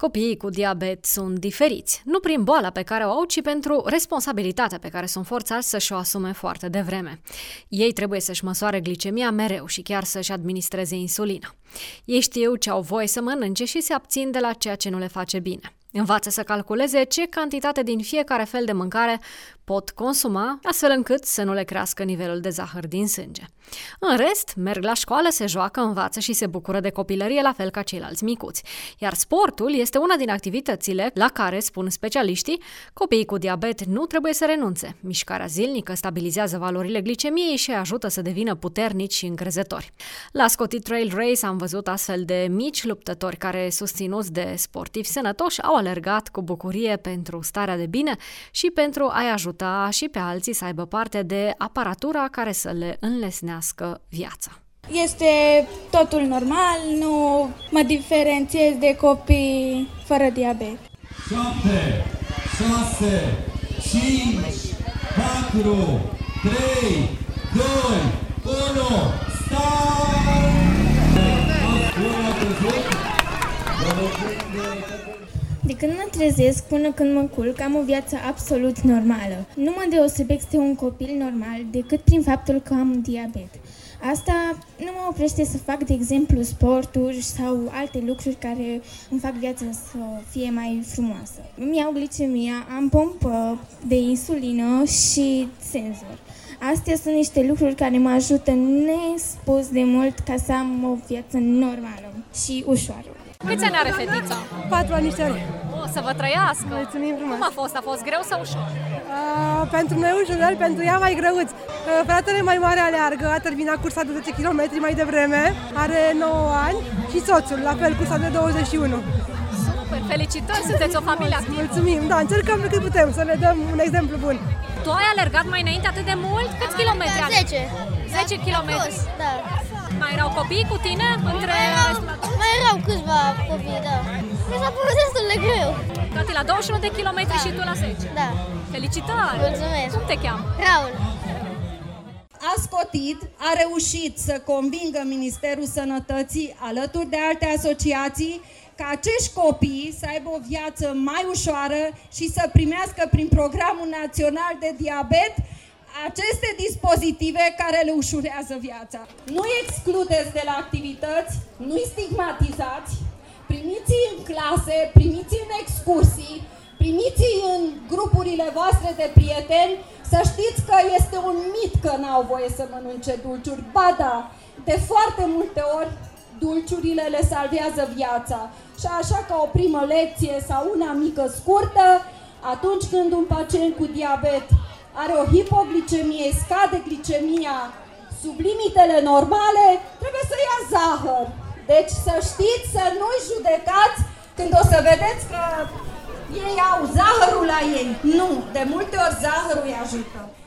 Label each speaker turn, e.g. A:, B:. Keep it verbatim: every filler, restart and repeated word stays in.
A: Copiii cu diabet sunt diferiți, nu prin boala pe care o au, ci pentru responsabilitatea pe care sunt forțați să-și o asume foarte devreme. Ei trebuie să-și măsoare glicemia mereu și chiar să-și administreze insulina. Ei știu ce au voie să mănânce și se abțin de la ceea ce nu le face bine. Învață să calculeze ce cantitate din fiecare fel de mâncare pot consuma, astfel încât să nu le crească nivelul de zahăr din sânge. În rest, merg la școală, se joacă, învață și se bucură de copilărie la fel ca ceilalți micuți. Iar sportul este una din activitățile la care, spun specialiștii, copiii cu diabet nu trebuie să renunțe. Mișcarea zilnică stabilizează valorile glicemiei și ajută să devină puternici și încrezători. La Scotty Trail Race am văzut astfel de mici luptători care, susținuți de sportivi sănătoși, au alergat cu bucurie pentru starea de bine și pentru a-i ajuta și pe alții să aibă parte de aparatura care să le înlesnească viața.
B: Este totul normal, nu mă diferențiez de copii fără diabet.
C: șapte, șase, cinci, patru, trei, doi, unu, start!
B: De când mă trezesc până când mă culc, am o viață absolut normală. Nu mă deosebesc de un copil normal decât prin faptul că am diabet. Asta nu mă oprește să fac, de exemplu, sporturi sau alte lucruri care îmi fac viața să fie mai frumoasă. Îmi iau glicemia, am pompă de insulină și senzor. Astea sunt niște lucruri care mă ajută nespus de mult ca să am o viață normală și ușoară.
A: Câți ani are fetița?
D: Patru anișori.
A: O, să vă trăiască!
D: Mulțumim frumos!
A: Cum a fost? A fost greu sau ușor?
D: Uh, pentru noi ușor, pentru ea mai greuț. Uh, Fratele mai mare aleargă, a terminat cursa de zece kilometri mai devreme, are nouă ani și soțul, la fel, cursa de douăzeci și unu.
A: Super! Felicitări! Sunteți o familie activă!
D: Mulțumim! Da, încercăm cât putem să le dăm un exemplu bun.
A: Tu ai alergat mai înainte atât de mult? Câți kilometri ai?
E: zece.
A: zece kilometri?
E: Da.
A: Mai erau copii cu tine? Între...
E: Mai erau, mai erau câțiva copii, da. Mi s-a părut destul de greu.
A: Tati la douăzeci și unu de kilometri, da. Și tu la zece?
E: Da.
A: Felicitări!
E: Mulțumesc!
A: Cum te cheamă?
E: Raul.
F: Ascotit a reușit să convingă Ministerul Sănătății, alături de alte asociații, ca acești copii să aibă o viață mai ușoară și să primească prin Programul Național de Diabet aceste dispozitive care le ușurează viața. Nu-i excludeți de la activități, nu-i stigmatizați, primiți-i în clase, primiți-i în excursii, primiți-i în grupurile voastre de prieteni. Să știți că este un mit că n-au voie să mănânce dulciuri. Ba da, de foarte multe ori dulciurile le salvează viața. Și așa, ca o primă lecție sau una mică scurtă, atunci când un pacient cu diabet are o hipoglicemie, scade glicemia sub limitele normale, trebuie să ia zahăr. Deci să știți, să nu-i judecați când o să vedeți că ei au zahărul la ei. Nu, de multe ori zahărul îi ajută.